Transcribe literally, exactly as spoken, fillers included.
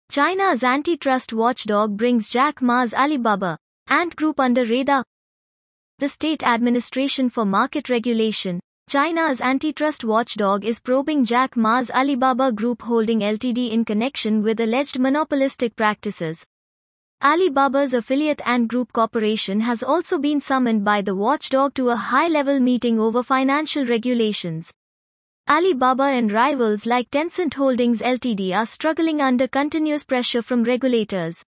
China's antitrust watchdog brings Jack Ma's Alibaba Ant Group under radar. The State Administration for Market Regulation, China's antitrust watchdog, is probing Jack Ma's Alibaba Group Holding Limited in connection with alleged monopolistic practices. Alibaba's affiliate Ant Group Corporation has also been summoned by the watchdog to a high-level meeting over financial regulations. Alibaba and rivals like Tencent Holdings Limited are struggling under continuous pressure from regulators.